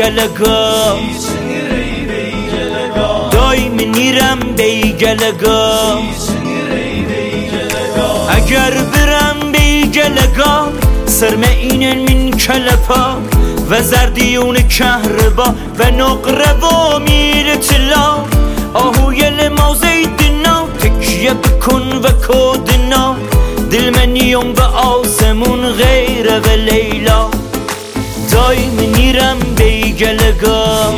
بیگلگا دای منیرم بیگلگا اگر برم بیگلگا سرم اینن من کلپا و زردیون کهربا و نقره و میل طلا آهوی لمازه دنا تکیه بکن و کودنا دل منیم و آسمون غیره و لیلا دای منیرم بیگلگا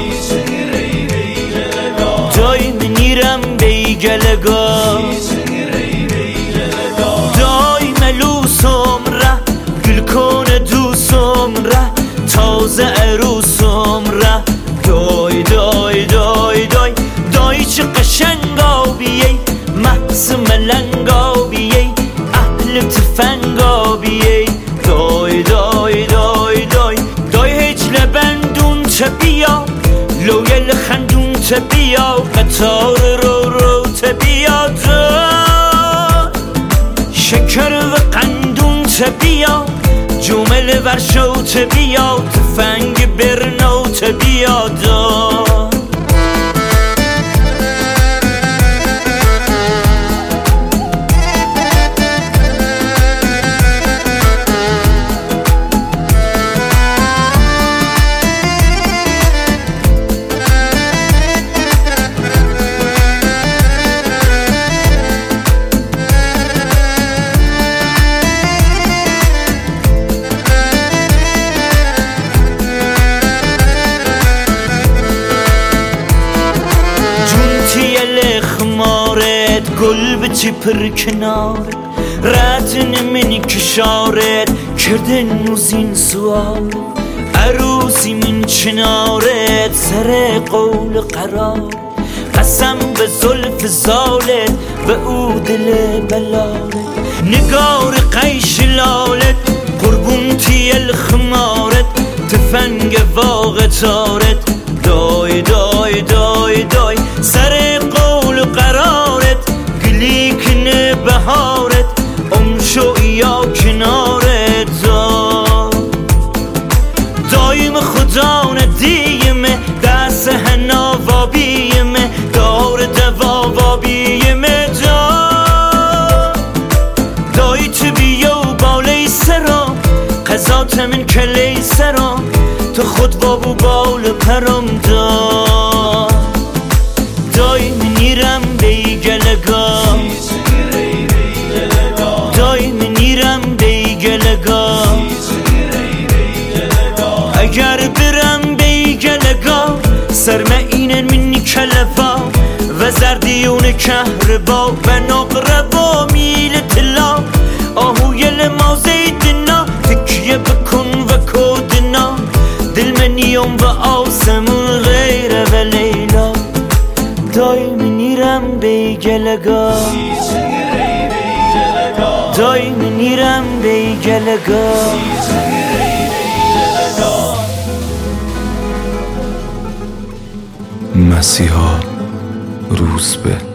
دای منیرم بیگلگا دای ملوسم ره گل کنه دوسم ره تازه عروسم ره دای دای دای دای دای چه قشنگا بیی محس ملنگا بیی اهل تفنگا بیی دای دای دای دای دای هیچ لبندون چه بیا لویل خندون چه بیا قطار رو چه بیا شکر و قندون چه بیا جمل ورشو چه بیا تفنگ برنو چه بیا گل به چی پر کنارت رتن منی کشارت کرده نوزین سوارت عروسی من چنارت سر قول قرار قسم به زلف زالت و او دل بلالت نگار قیش لالت قربون تیل خمارت تفنگ واقتارت دای دای دای دای سر قول قرارت گلیکن بهارت امشو یا کنارت دایم خدا ندیمه دست هنا وابیمه دار دوا وابیمه دای تو بیا و بالی سرا قضات من کلی سرا تو خود وابو بال پرم دای منیرم بیگلگا دای منیرم بیگلگا اگر برم بیگلگا سرم اینن منی کلبا و زردیون کهربا و نقره و میل طلا آهوی لمازه دنا تکیه بکن و کودنا دل منیم و آسمون غیره و لیلا دای منیرم بیگلگا دای منیرم بیگلگا مسیحا روزبه